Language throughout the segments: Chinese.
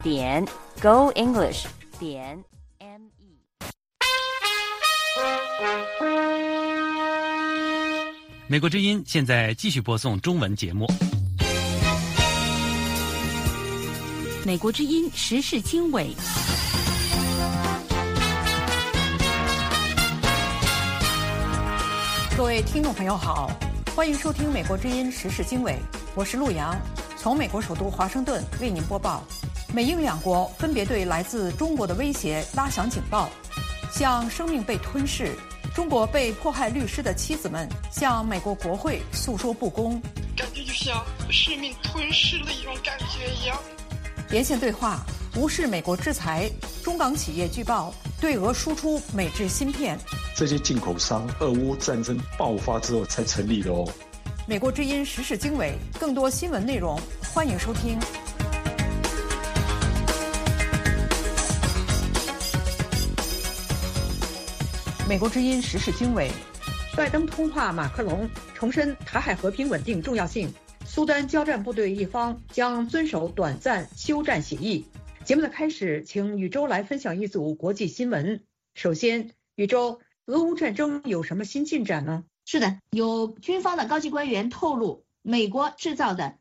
go English .me。 美国之音现在继续播送中文节目。 美国之音时事经纬。 各位听众朋友好，欢迎收听美国之音时事经纬，我是陆洋，从美国首都华盛顿为您播报。美英两国分别对来自中国的威胁拉响警报，像生命被吞噬，中国被迫害律师的妻子们向美国国会诉说不公， 感觉就像生命吞噬了一种感觉一样。 连线对话，无视美国制裁，中港企业据报对俄输出美制芯片。 这些进口商，俄乌战争爆发之后才成立的哦。 美国之音时事经纬，更多新闻内容，欢迎收听。美国之音时事经纬，拜登通话马克龙，重申台海和平稳定重要性。苏丹交战部队一方将遵守短暂休战协议。节目的开始，请宇宙来分享一组国际新闻。首先，宇宙，俄乌战争有什么新进展呢？ 是的，有军方的高级官员透露，美国制造的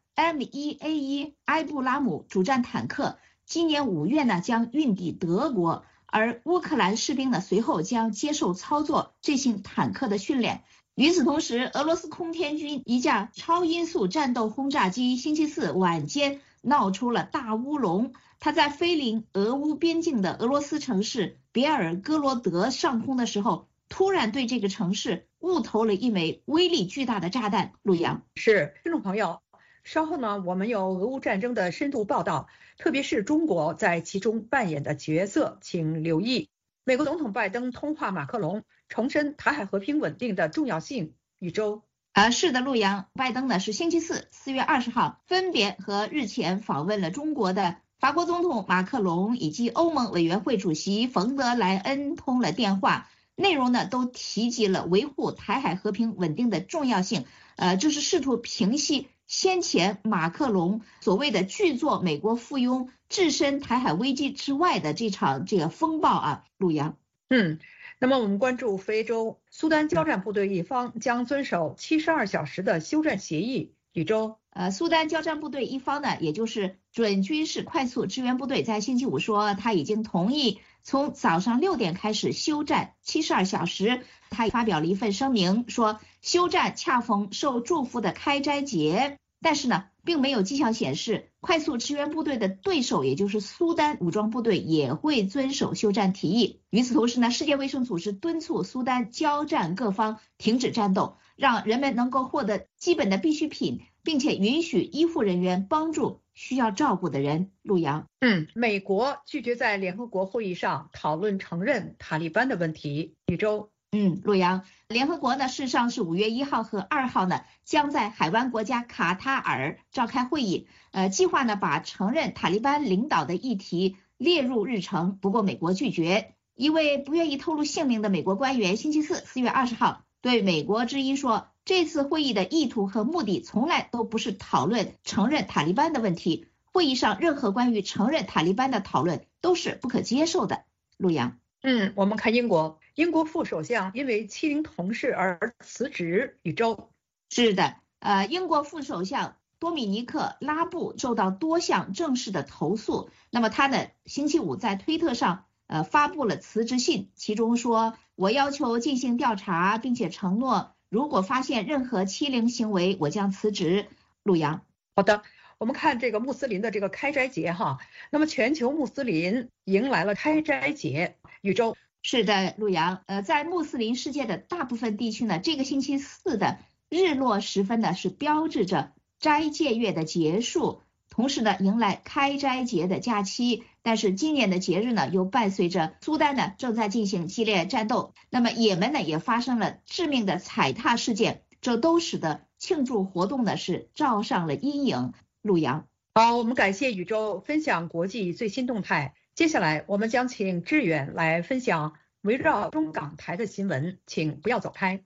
M1A1 埃布拉姆主战坦克今年5月呢将运抵德国，而乌克兰士兵呢随后将接受操作这型坦克的训练。与此同时，俄罗斯空天军一架超音速战斗轰炸机星期四晚间闹出了大乌龙，它在飞临俄乌边境的俄罗斯城市别尔哥罗德上空的时候，突然对这个城市误投了一枚威力巨大的炸弹。陆阳， 是听众朋友，稍后呢，我们有俄乌战争的深度报道，特别是中国在其中扮演的角色，请留意。美国总统拜登通话马克龙，重申台海和平稳定的重要性。宇宙。 是的，陆阳，拜登呢是星期四4月20号分别和日前访问了中国的法国总统马克龙以及欧盟委员会主席冯德莱恩通了电话，内容呢都提及了维护台海和平稳定的重要性，就是试图平息先前马克龙所谓的拒做美国附庸、置身台海危机之外的这场风暴啊。陆阳， 那么我们关注非洲，苏丹交战部队一方将遵守72小时的休战协议。宇宙。 苏丹交战部队一方呢，也就是准军事快速支援部队，在星期五说他已经同意从早上6点开始休战72小时。他发表了一份声明说，休战恰逢受祝福的开斋节，但是呢，并没有迹象显示快速支援部队的对手，也就是苏丹武装部队也会遵守休战提议。与此同时呢，世界卫生组织敦促苏丹交战各方停止战斗，让人们能够获得基本的必需品，并且允许医护人员帮助需要照顾的人。陆阳， 美国拒绝在联合国会议上讨论承认塔利班的问题。宇宙。 陆阳，联合国呢，事实上是5月1号和2号呢，将在海湾国家卡塔尔召开会议，计划呢把承认塔利班领导的议题列入日程。不过美国拒绝。一位不愿意透露姓名的美国官员星期四4月20号对美国之音说，这次会议的意图和目的从来都不是讨论承认塔利班的问题，会议上任何关于承认塔利班的讨论都是不可接受的。陆阳， 我们看英国副首相因为欺凌同事而辞职。宇宙。 是的，英国副首相多米尼克·拉布受到多项正式的投诉，那么他呢星期五在推特上发布了辞职信，其中说，我要求进行调查，并且承诺如果发现任何欺凌行为，我将辞职。陆阳。 好的，我们看这个穆斯林的这个开斋节哈，那么全球穆斯林迎来了开斋节。宇宙。 是的，陆阳，在穆斯林世界的大部分地区呢，这个星期四的日落时分呢是标志着斋戒月的结束，同时呢迎来开斋节的假期。但是今年的节日呢又伴随着苏丹呢正在进行激烈战斗，那么也门呢也发生了致命的踩踏事件，这都使得庆祝活动呢是罩上了阴影。陆阳。 好，我们感谢宇宙分享国际最新动态。接下来我们将请志远来分享围绕中港台的新闻，请不要走开。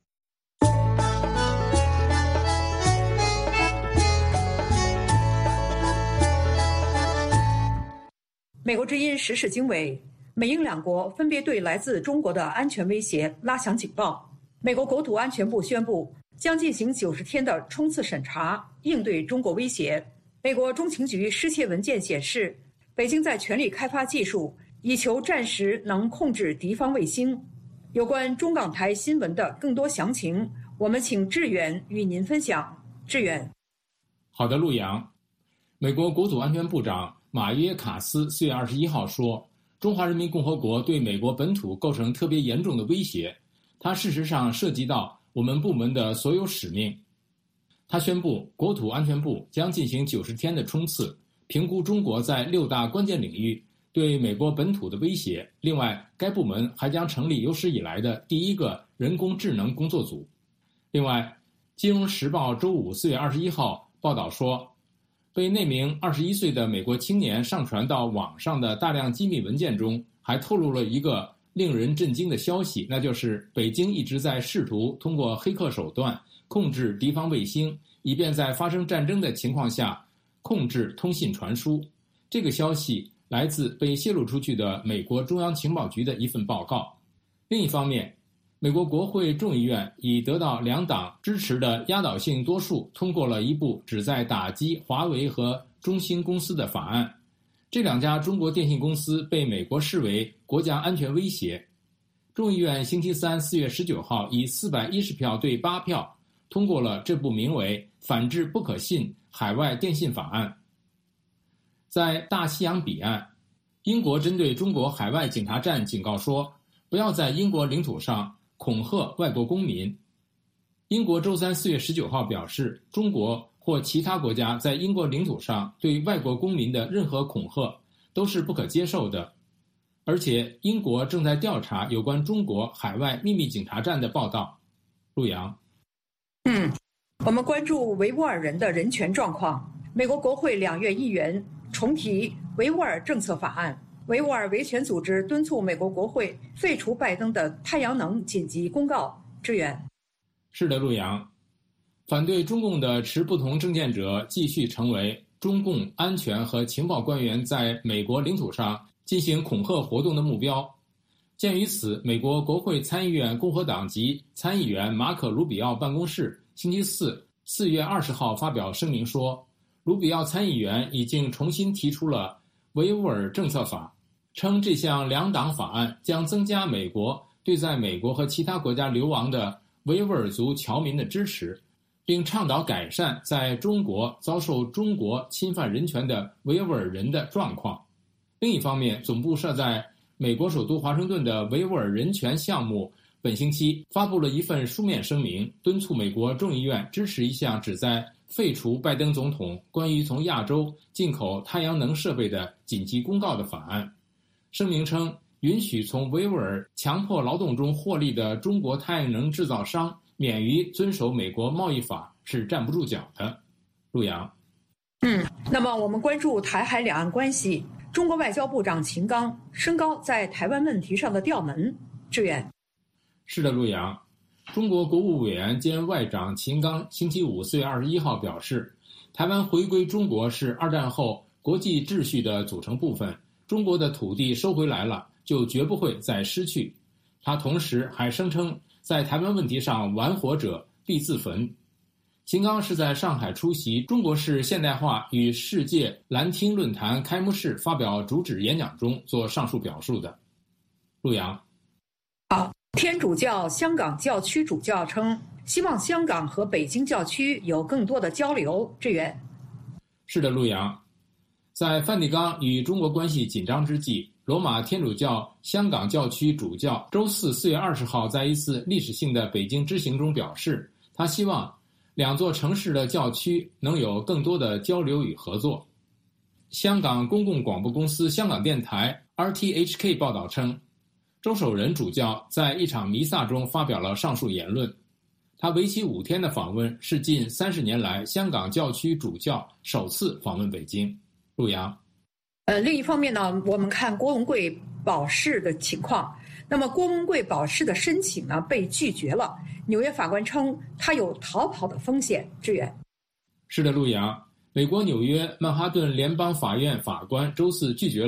美国之音时事经纬，美英两国分别对来自中国的安全威胁拉响警报。美国国土安全部宣布将进行90天的冲刺审查，应对中国威胁。美国中情局失窃文件显示，北京在全力开发技术，以求暂时能控制敌方卫星。有关中港台新闻的更多详情，我们请志远与您分享。志远。 好的，陆阳。美国国土安全部长马约卡斯4月21号说，中华人民共和国对美国本土构成特别严重的威胁，它事实上涉及到我们部门的所有使命。他宣布国土安全部将进行90天的冲刺，评估中国在6大关键领域对美国本土的威胁。另外，该部门还将成立有史以来的第一个人工智能工作组。另外，金融时报周五4月21号报道说，被那名21岁的美国青年上传到网上的大量机密文件中，还透露了一个令人震惊的消息，那就是北京一直在试图通过黑客手段控制敌方卫星，以便在发生战争的情况下控制通信传输。这个消息来自被泄露出去的美国中央情报局的一份报告。另一方面，美国国会众议院以得到2党支持的压倒性多数通过了一部旨在打击华为和中兴公司的法案。这2家中国电信公司被美国视为国家安全威胁。众议院星期三4月19号以410票对8票通过了这部名为《反制不可信海外电信法案》。在大西洋彼岸，英国针对中国海外警察站警告说，不要在英国领土上恐吓外国公民。英国周三4月19号表示，中国或其他国家在英国领土上对外国公民的任何恐吓都是不可接受的。而且，英国正在调查有关中国海外秘密警察站的报道。陆阳。 我们关注维吾尔人的人权状况。美国国会2院议员重提维吾尔政策法案。维吾尔维权组织敦促美国国会废除拜登的太阳能紧急公告。志远。 是的，陆阳。反对中共的持不同政见者继续成为中共安全和情报官员在美国领土上进行恐吓活动的目标。鉴于此，美国国会参议院共和党籍参议员马可·卢比奥办公室星期四4月20号发表声明说，卢比奥参议员已经重新提出了维吾尔政策法，称这项2党法案将增加美国对在美国和其他国家流亡的维吾尔族侨民的支持，并倡导改善在中国遭受中国侵犯人权的维吾尔人的状况。另一方面，总部设在美国首都华盛顿的维吾尔人权项目本星期发布了一份书面声明，敦促美国众议院支持一项旨在废除拜登总统关于从亚洲进口太阳能设备的紧急公告的法案。声明称，允许从维吾尔强迫劳动中获利的中国太阳能制造商免于遵守美国贸易法是站不住脚的。陆阳。 那么我们关注台海两岸关系。中国外交部长秦刚升高在台湾问题上的调门。志远。 是的，陆阳。中国国务委员兼外长秦刚星期五4月21号表示，台湾回归中国是2战后国际秩序的组成部分，中国的土地收回来了，就绝不会再失去。他同时还声称，在台湾问题上玩火者必自焚。秦刚是在上海出席中国式现代化与世界兰厅论坛开幕式发表主旨演讲中做上述表述的。陆阳。 天主教香港教区主教称，希望香港和北京教区有更多的交流。志远。 是的，陆阳。在梵蒂冈与中国关系紧张之际，罗马天主教香港教区主教周四4月20号在一次历史性的北京之行中表示，他希望2座城市的教区能有更多的交流与合作。香港公共广播公司香港电台 RTHK 报道称，周守仁主教在一场弥撒中发表了上述言论。他为期5天的访问是近30年来香港教区主教首次访问北京。陆阳。 另一方面呢，我们看郭文贵保释的情况。那么郭文贵保释的申请呢被拒绝了，纽约法官称他有逃跑的风险。志远。 是的，陆阳。美国纽约曼哈顿联邦法院法官周四拒绝了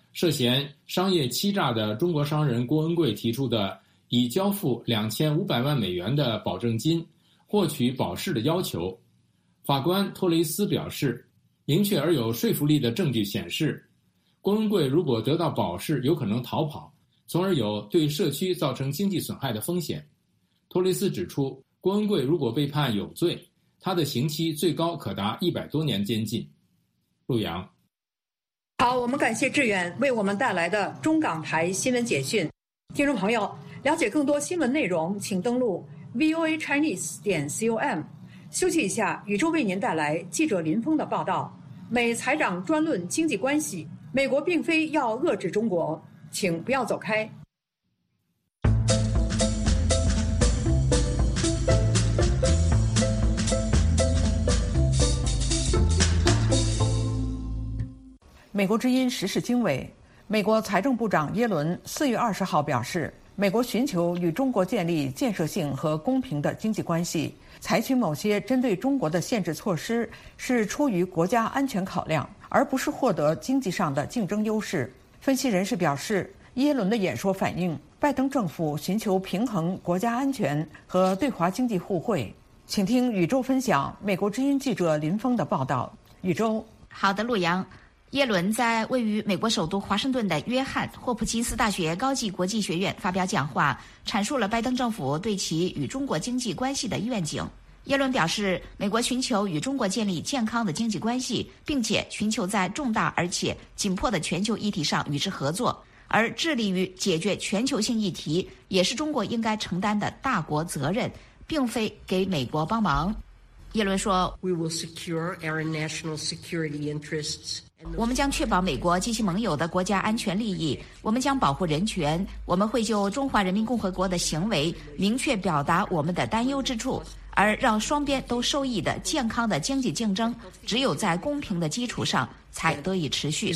涉嫌商业欺诈的中国商人郭文贵提出的已交付2500万美元的保证金获取保释的要求。法官托雷斯表示，明确而有说服力的证据显示，郭文贵如果得到保释，有可能逃跑，从而有对社区造成经济损害的风险。托雷斯指出，郭文贵如果被判有罪，他的刑期最高可达100多年监禁。陆阳。 好，我们感谢志远为我们带来的中港台新闻简讯。听众朋友，了解更多新闻内容，请登录 voachinese.com。休息一下，宇宙为您带来记者林峰的报道。美财长专论经济关系，美国并非要遏制中国，请不要走开。美国之音时事经纬，美国财政部长耶伦4月20号表示，美国寻求与中国建立建设性和公平的经济关系，采取某些针对中国的限制措施是出于国家安全考量，而不是获得经济上的竞争优势。分析人士表示，耶伦的演说反映拜登政府寻求平衡国家安全和对华经济互惠。请听宇宙分享美国之音记者林峰的报道。宇宙。 好的，陆阳。耶伦在位于美国首都华盛顿的约翰霍普金斯大学高级国际学院发表讲话，阐述了拜登政府对其与中国经济关系的愿景。耶伦表示，美国寻求与中国建立健康的经济关系，并且寻求在重大而且紧迫的全球议题上与之合作，而致力于解决全球性议题也是中国应该承担的大国责任，并非给美国帮忙。耶伦说， We will secure our national security interests. 我们将确保美国及其盟友的国家安全利益，我们将保护人权，我们会就中华人民共和国的行为明确表达我们的担忧之处，而让双边都受益的健康的经济竞争，只有在公平的基础上才得以持续。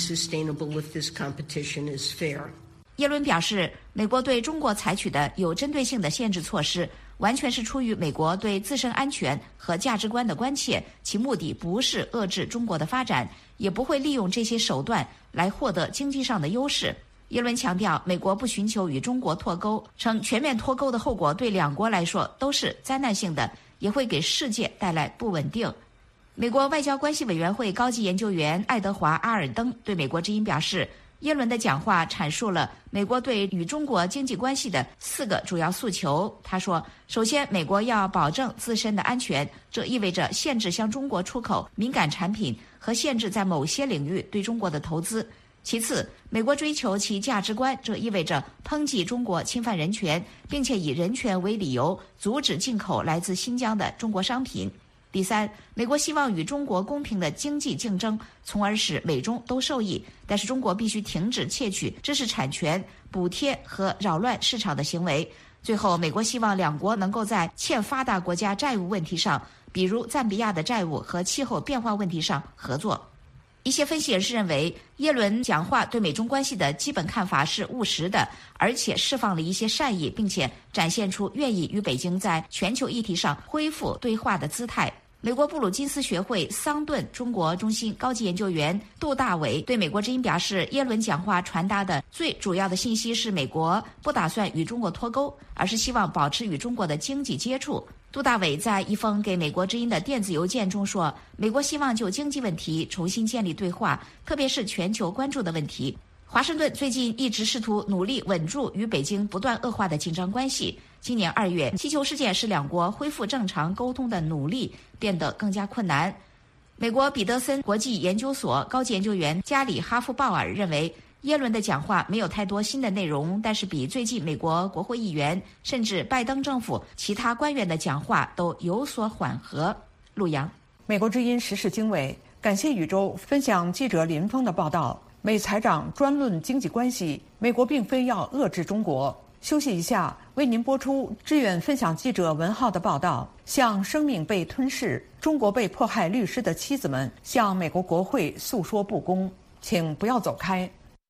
耶伦表示，美国对中国采取的有针对性的限制措施，完全是出于美国对自身安全和价值观的关切，其目的不是遏制中国的发展，也不会利用这些手段来获得经济上的优势。耶伦强调，美国不寻求与中国脱钩，称全面脱钩的后果对两国来说都是灾难性的，也会给世界带来不稳定。美国外交关系委员会高级研究员爱德华·阿尔登对美国之音表示，耶伦的讲话阐述了美国对与中国经济关系的4个主要诉求。他说，首先，美国要保证自身的安全，这意味着限制向中国出口敏感产品和限制在某些领域对中国的投资。其次，美国追求其价值观，这意味着抨击中国侵犯人权，并且以人权为理由阻止进口来自新疆的中国商品。第三，美国希望与中国公平的经济竞争，从而使美中都受益，但是中国必须停止窃取知识产权、补贴和扰乱市场的行为。最后，美国希望两国能够在欠发达国家债务问题上，比如赞比亚的债务和气候变化问题上合作。一些分析人士认为，耶伦讲话对美中关系的基本看法是务实的，而且释放了一些善意，并且展现出愿意与北京在全球议题上恢复对话的姿态。美国布鲁金斯学会桑顿中国中心高级研究员杜大伟对美国之音表示，耶伦讲话传达的最主要的信息是美国不打算与中国脱钩，而是希望保持与中国的经济接触。杜大伟在一封给美国之音的电子邮件中说，美国希望就经济问题重新建立对话，特别是全球关注的问题。华盛顿最近一直试图努力稳住与北京不断恶化的紧张关系。今年2月，气球事件使两国恢复正常沟通的努力变得更加困难。美国彼得森国际研究所高级研究员加里哈夫鲍尔认为，耶伦的讲话没有太多新的内容，但是比最近美国国会议员甚至拜登政府其他官员的讲话都有所缓和。陆阳。 美国之音时事经纬，感谢宇宙分享记者林峰的报道。美财长专论经济关系，美国并非要遏制中国。休息一下，为您播出志远分享记者文浩的报道。向生命被吞噬、中国被迫害律师的妻子们向美国国会诉说不公，请不要走开。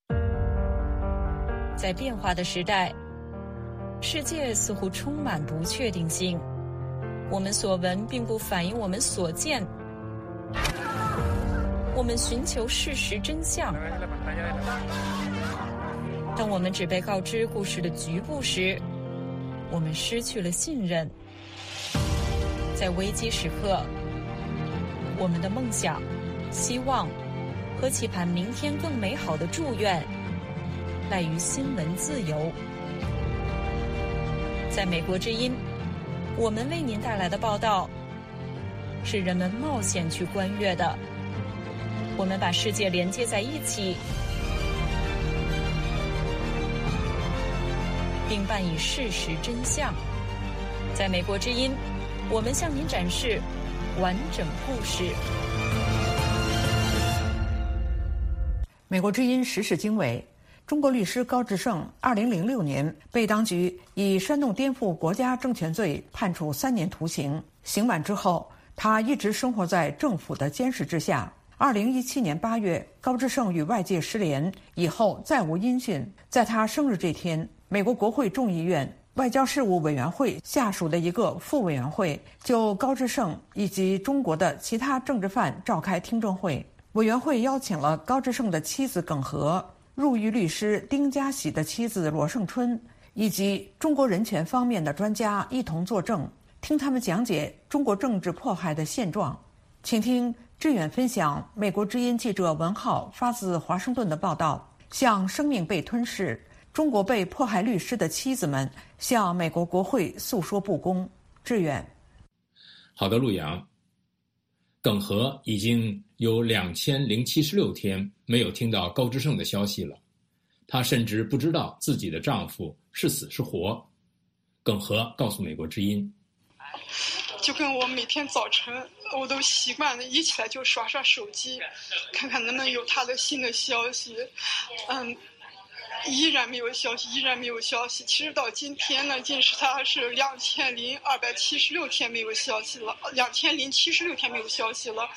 在变化的时代，世界似乎充满不确定性，我们所闻并不反映我们所见。 我们寻求事实真相。当我们只被告知故事的局部时，我们失去了信任。在危机时刻，我们的梦想、希望和期盼明天更美好的祝愿，赖于新闻自由。在美国之音，我们为您带来的报道是人们冒险去观阅的。我们把世界连接在一起，并伴以事实真相。在美国之音，我们向您展示完整故事。 美国之音时事经纬，中国律师高志胜2006年被当局以煽动颠覆国家政权罪判处3年徒刑。刑满之后，他一直生活在政府的监视之下。2017年8月，高志胜与外界失联以后再无音讯。在他生日这天，美国国会众议院外交事务委员会下属的一个副委员会就高志胜以及中国的其他政治犯召开听证会。委员会邀请了高志胜的妻子耿和、入狱律师丁家喜的妻子罗胜春以及中国人权方面的专家一同作证，听他们讲解中国政治迫害的现状。请听志远分享美国之音记者文浩发自华盛顿的报道，向生命被吞噬、中国被迫害律师的妻子们向美国国会诉说不公。志远。 好的，陆阳。耿和已经有2076天没有听到高志胜的消息了，她甚至不知道自己的丈夫是死是活。耿和告诉美国之音， 就跟我每天早晨我都习惯了一起来就刷刷手机，看看能不能有他的新的消息。依然没有消息，依然没有消息。其实到今天呢，竟是他是2276天没有消息了，2076天没有消息了。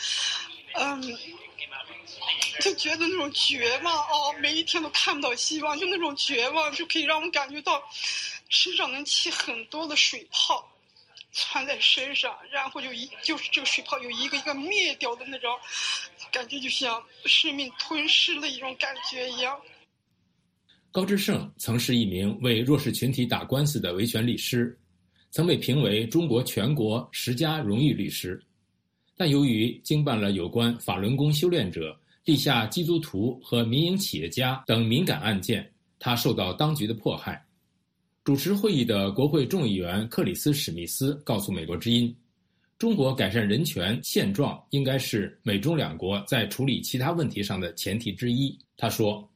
就觉得那种绝望每一天都看不到希望，就那种绝望就可以让我感觉到身上能起很多的水泡穿在身上，然后就是这个水泡有一个一个灭掉的那种感觉，就像生命吞噬了一种感觉一样。 高志胜曾是一名为弱势群体打官司的维权律师，曾被评为中国全国10佳荣誉律师。但由于经办了有关法轮功修炼者、地下基督徒和民营企业家等敏感案件，他受到当局的迫害。主持会议的国会众议员克里斯·史密斯告诉美国之音，中国改善人权现状应该是美中两国在处理其他问题上的前提之一。他说，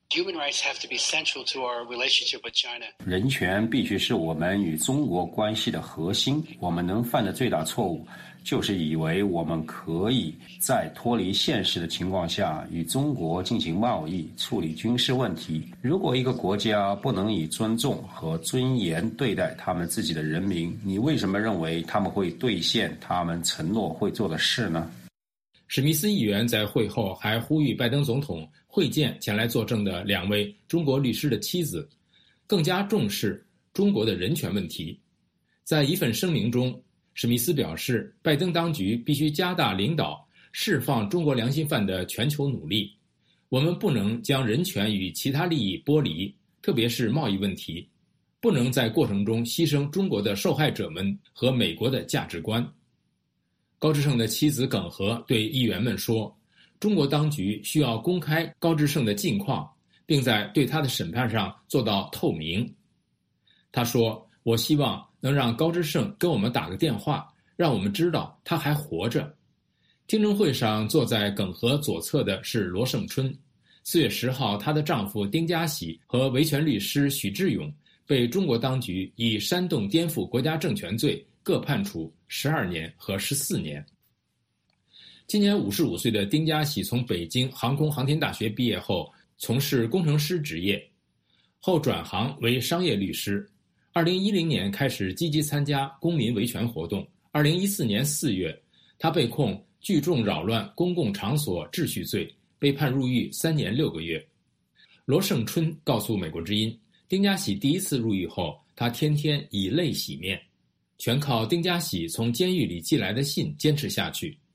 人权必须是我们与中国关系的核心。我们能犯的最大错误，就是以为我们可以在脱离现实的情况下与中国进行贸易、处理军事问题。如果一个国家不能以尊重和尊严对待他们自己的人民，你为什么认为他们会兑现他们承诺会做的事呢？ 史密斯议员在会后还呼吁拜登总统会见前来作证的2位中国律师的妻子，更加重视中国的人权问题。在一份声明中，史密斯表示，拜登当局必须加大领导释放中国良心犯的全球努力。我们不能将人权与其他利益剥离，特别是贸易问题，不能在过程中牺牲中国的受害者们和美国的价值观。高志胜的妻子耿和对议员们说，中国当局需要公开高志胜的近况，并在对他的审判上做到透明。他说，我希望能让高志胜跟我们打个电话，让我们知道他还活着。听证会上坐在耿和左侧的是罗胜春。4月10号，她的丈夫丁家喜和维权律师许志勇被中国当局以煽动颠覆国家政权罪各判处12年和14年。今年55岁的丁家喜从北京航空航天大学毕业后，从事工程师职业，后转行为商业律师。2010年开始积极参加公民维权活动。2014年4月，他被控聚众扰乱公共场所秩序罪，被判入狱3年6个月。罗胜春告诉美国之音，丁家喜第一次入狱后，他天天以泪洗面，全靠丁家喜从监狱里寄来的信坚持下去。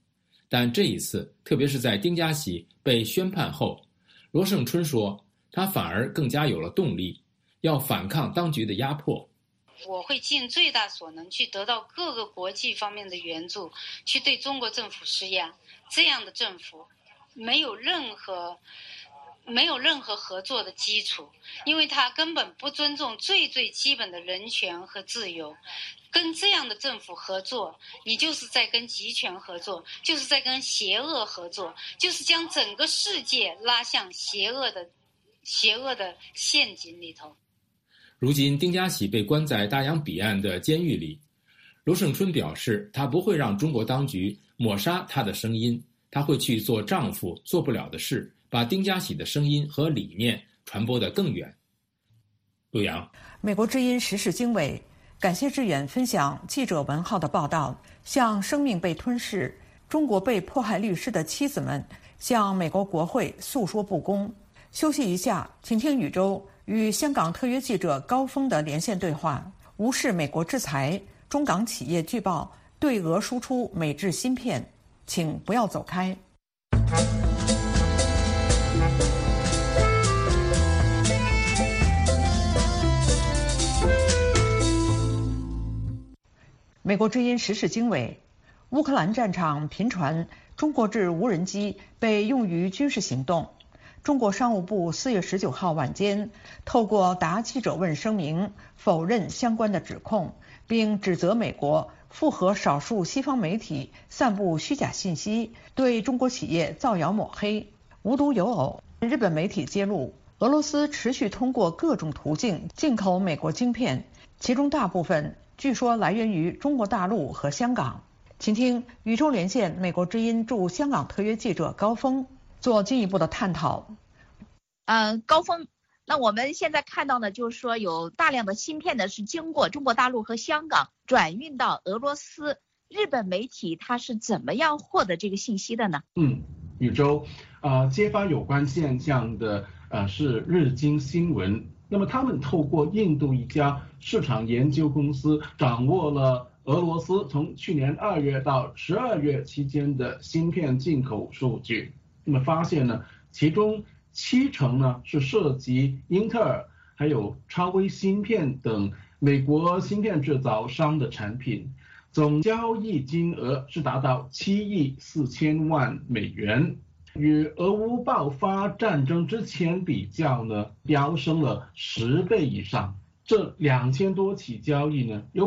但这一次，特别是在丁家喜被宣判后，罗胜春说，他反而更加有了动力，要反抗当局的压迫。 我会尽最大所能去得到各个国际方面的援助，去对中国政府施压。这样的政府没有任何合作的基础，因为他根本不尊重最基本的人权和自由。跟这样的政府合作，你就是在跟集权合作，就是在跟邪恶合作，就是将整个世界拉向邪恶的陷阱里头。 如今丁家喜被关在大洋彼岸的监狱里，罗胜春表示，他不会让中国当局抹杀他的声音，他会去做丈夫做不了的事，把丁家喜的声音和理念传播得更远。陆阳， 美国之音时事经纬，感谢志远分享记者文浩的报道。向生命被吞噬、中国被迫害律师的妻子们向美国国会诉说不公。休息一下，请听宇宙与香港特约记者高峰的连线对话。无视美国制裁，中港企业拒报对俄输出美制芯片，请不要走开。美国之音时事经纬，乌克兰战场频传中国制无人机被用于军事行动。中国商务部4月19号晚间透过答记者问声明否认相关的指控，并指责美国附和少数西方媒体散布虚假信息，对中国企业造谣抹黑。无独有偶，日本媒体揭露，俄罗斯持续通过各种途径进口美国晶片，其中大部分据说来源于中国大陆和香港。请听宇宙连线美国之音驻香港特约记者高峰做进一步的探讨。 高峰，那我们现在看到呢，就是说有大量的芯片呢是经过中国大陆和香港转运到俄罗斯，日本媒体它是怎么样获得这个信息的呢？ 宇宙，揭发有关现象的是日经新闻。那么他们透过印度一家市场研究公司掌握了俄罗斯从去年2月到12月期间的芯片进口数据。那么发现呢，其中70%呢是涉及英特尔还有超微芯片等美国芯片制造商的产品，总交易金额是达到7亿4千万美元。与俄乌爆发战争之前比较呢，飙升了10倍以上。这2000多起交易呢，有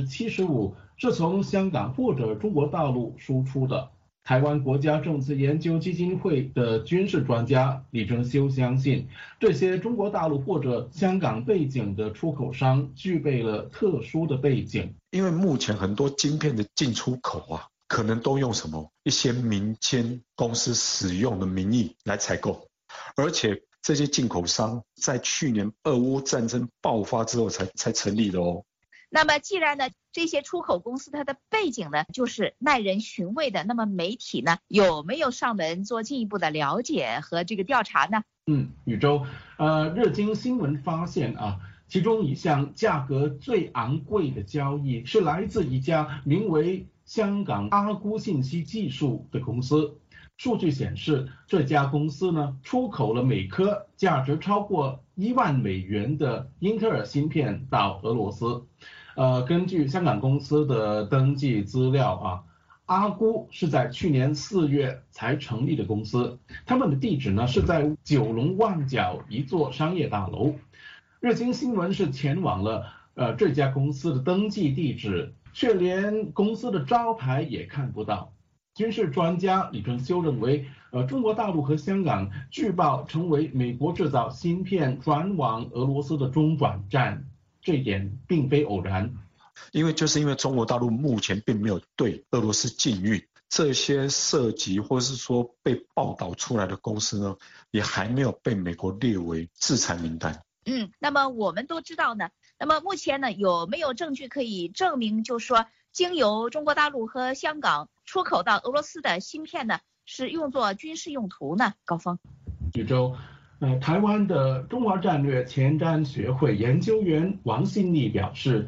75%是从香港或者中国大陆输出的。台湾国家政策研究基金会的军事专家李正修相信，这些中国大陆或者香港背景的出口商具备了特殊的背景。 因为目前很多晶片的进出口可能都用一些民间公司使用的名义来采购，而且这些进口商在去年俄乌战争爆发之后才成立的哦。 那么既然呢这些出口公司它的背景呢就是耐人寻味的，那么媒体呢有没有上门做进一步的了解和这个调查呢？ 宇宙，日经新闻发现其中一项价格最昂贵的交易是来自一家名为香港阿估信息技术的公司。数据显示，这家公司呢出口了每颗价值超过1万美元的英特尔芯片到俄罗斯。根据香港公司的登记资料阿估是在去年4月才成立的公司，他们的地址呢是在九龙旺角一座商业大楼。日经新闻是前往了这家公司的登记地址，却连公司的招牌也看不到。军事专家李正修认为，中国大陆和香港据报成为美国制造芯片转往俄罗斯的中转站，这一点并非偶然。 因为中国大陆目前并没有对俄罗斯禁运，这些涉及或是说被报道出来的公司呢，也还没有被美国列为制裁名单。 那么我们都知道呢，那么目前呢有没有证据可以证明，就是说经由中国大陆和香港出口到俄罗斯的芯片呢是用作军事用途呢？高峰， 宇宙，台湾的中华战略前瞻学会研究员王信利表示，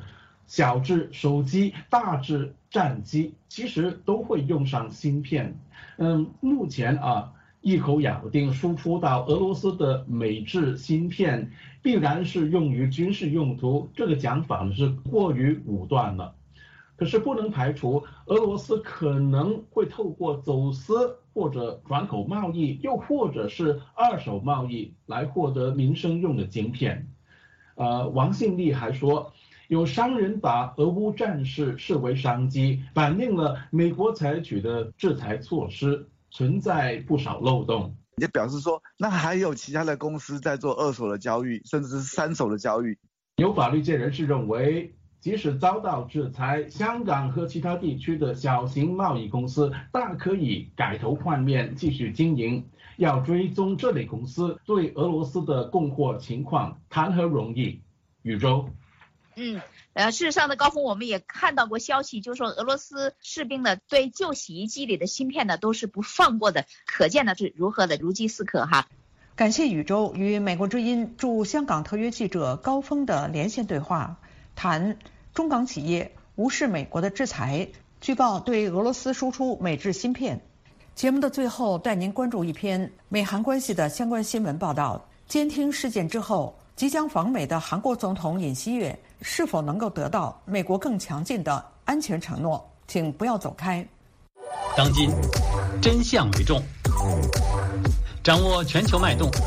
小至手机，大至战机，其实都会用上芯片。目前一口咬定输出到俄罗斯的美制芯片必然是用于军事用途，这个讲法是过于武断了。可是不能排除俄罗斯可能会透过走私或者转口贸易，又或者是二手贸易来获得民生用的晶片。王信利还说，有商人把俄乌战事视为商机，反映了美国采取的制裁措施存在不少漏洞。 也表示说，那还有其他的公司在做二手的交易，甚至是三手的交易。 有法律界人士认为，即使遭到制裁，香港和其他地区的小型贸易公司大可以改头换面继续经营。要追踪这类公司对俄罗斯的供货情况，谈何容易？宇宙。 事实上呢，高峰，我们也看到过消息，就是说俄罗斯士兵呢对旧洗衣机里的芯片呢都是不放过的，可见呢是如何的如饥似渴哈。 感谢宇宙与美国之音驻香港特约记者高峰的连线对话，谈中港企业无视美国的制裁，据报对俄罗斯输出美制芯片。节目的最后带您关注一篇美韩关系的相关新闻报道。监听事件之后，即将访美的韩国总统尹锡悦是否能够得到美国更强劲的安全承诺？请不要走开。 当今真相为重，掌握全球脉动，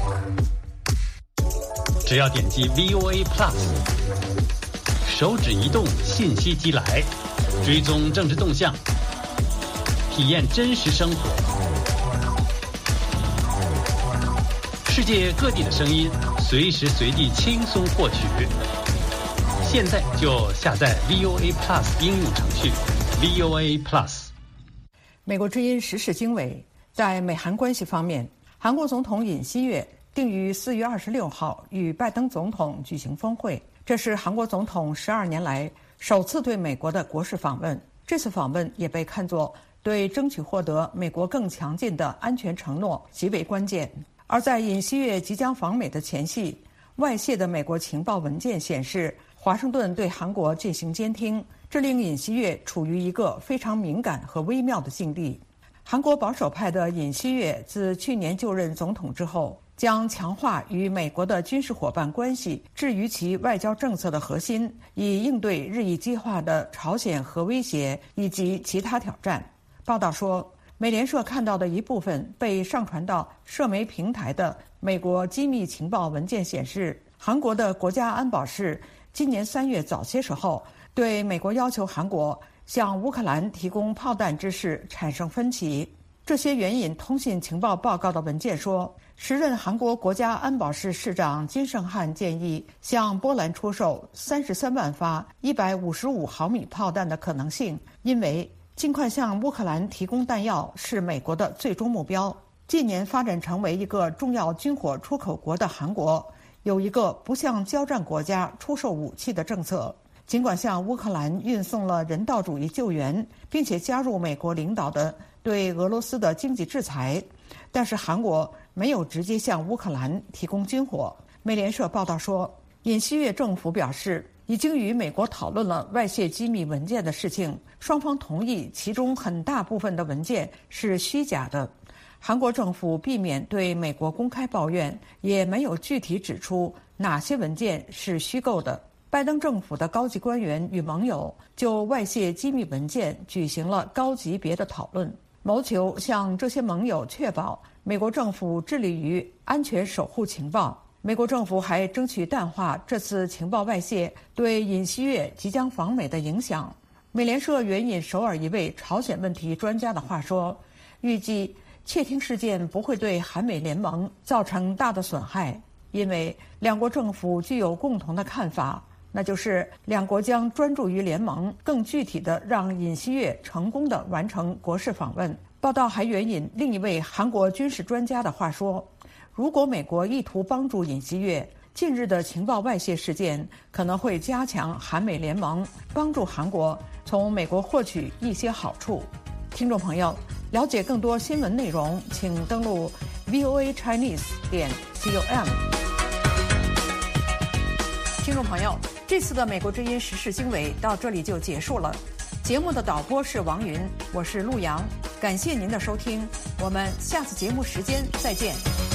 只要点击 VOA Plus， 手指移动，信息即来，追踪政治动向，体验真实生活，世界各地的声音，随时随地轻松获取。现在就下载 VOA Plus 应用程序 VOA Plus。 美国之音时事经纬，在美韩关系方面，韩国总统尹锡悦定于4月26号与拜登总统举行峰会，这是韩国总统12年来首次对美国的国事访问。这次访问也被看作对争取获得美国更强劲的安全承诺极为关键。而在尹锡悦即将访美的前夕，外泄的美国情报文件显示，华盛顿对韩国进行监听，这令尹锡悦处于一个非常敏感和微妙的境地。韩国保守派的尹锡悦自去年就任总统之后，将强化与美国的军事伙伴关系置于其外交政策的核心，以应对日益激化的朝鲜核威胁以及其他挑战。报道说，美联社看到的一部分被上传到社媒平台的美国机密情报文件显示，韩国的国家安保室今年3月早些时候对美国要求韩国向乌克兰提供炮弹之事产生分歧。这些援引通信情报报告的文件说，时任韩国国家安保室室长金圣汉建议向波兰出售33万发155毫米炮弹的可能性，因为尽快向乌克兰提供弹药是美国的最终目标。近年发展成为一个重要军火出口国的韩国，有一个不向交战国家出售武器的政策。尽管向乌克兰运送了人道主义救援，并且加入美国领导的对俄罗斯的经济制裁，但是韩国没有直接向乌克兰提供军火。美联社报道说，尹锡悦政府表示已经与美国讨论了外泄机密文件的事情，双方同意其中很大部分的文件是虚假的。韩国政府避免对美国公开抱怨，也没有具体指出哪些文件是虚构的。拜登政府的高级官员与盟友就外泄机密文件举行了高级别的讨论，谋求向这些盟友确保美国政府致力于安全守护情报。美国政府还争取淡化这次情报外泄对尹锡悦即将访美的影响。美联社援引首尔一位朝鲜问题专家的话说，预计窃听事件不会对韩美联盟造成大的损害，因为两国政府具有共同的看法，那就是两国将专注于联盟，更具体地让尹锡悦成功地完成国事访问。报道还援引另一位韩国军事专家的话说，如果美国意图帮助尹锡悦，近日的情报外泄事件可能会加强韩美联盟，帮助韩国从美国获取一些好处。听众朋友，了解更多新闻内容，请登录 voachinese.com。听众朋友， 这次的美国之音时事经纬到这里就结束了。节目的导播是王云，我是陆阳，感谢您的收听，我们下次节目时间再见。